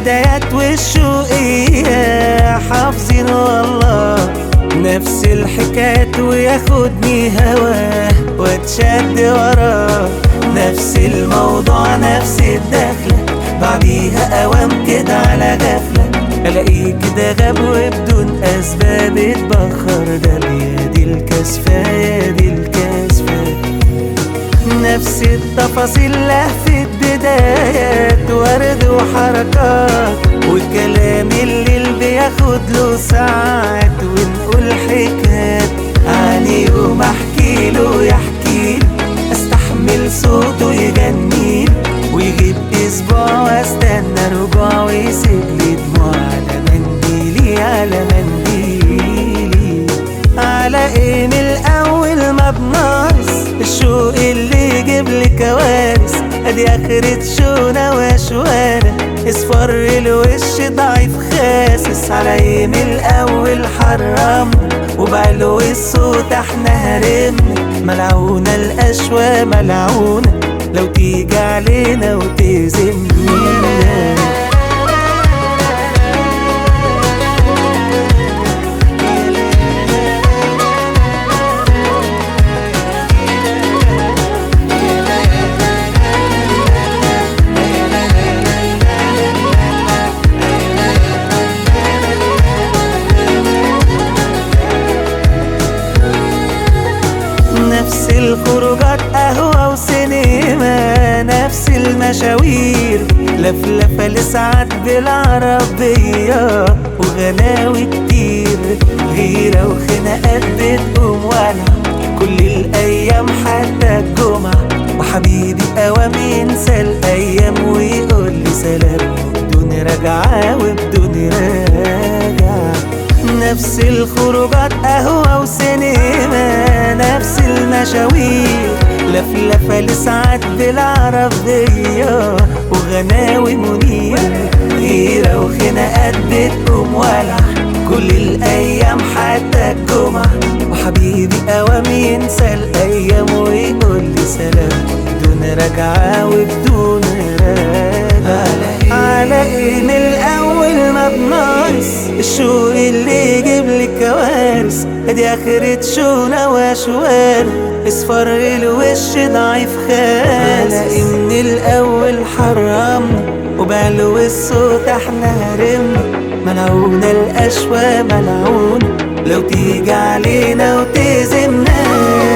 البدايات والشوقية حافظين والله نفس الحكايات، وياخدني هواه واتشد وراه نفس الموضوع نفس الدخلة، بعديها اوام كده على غفلة الاقيه كده غاب وبدون اسباب اتبخر، ده بيدي الكسفة يا دي الكسفة. نفس التفاصيل لهفة بدايات ورد وحركات، والكلام الليل بياخد له ساعات، ونقول حكايات عن يوم احكيله يحكيله، استحمل صوته يغنيله، ويجيب اسبوع واستنى رجوع، ويسيب لي دموع على منديلي على منديلي. على ايه من الاول ما بناقص الشوق اللي يجيب لي كوارث، ادي اخرة شونا وشوانا اصفر الوش ضعيف خاسس. على ايه من الاول حرمنا وبعلو الصوت احنا هرمنا، ملعونة الاشواق ملعونة لو تيجي علينا وتزمنا. نفس الخروجات قهوة وسينما، نفس المشاوير لفلفة لساعات بالعربية، وغلاوي كتير غيرة وخناقات بتقوم ولع كل الأيام حتى الجمعة، وحبيبي أوام ينسى الأيام ويقول لي سلام بدون رجعة وبدون راجعة. نفس الخروجات قهوة وسينما، نفس المشاوير لفلفة لساعات بالعربية، وغناوي منير غيرة وخناقات بتقوم ولع كل الأيام حتى الجمعة، وحبيبي أوام ينسى الأيام ويقول لي سلام بدون رجعة وبدون راجعة. على إيه من الأول ما بناقص الشوق اللي يجيب لي كوارث، ادي اخرة شونا وشوانا اصفر الوش ضعيف خالص. على إيه من الاول حرمنا وبعلو الصوت احنا هرمنا، ملعونة الاشواق ملعونة لو تيجي علينا وتزمنا.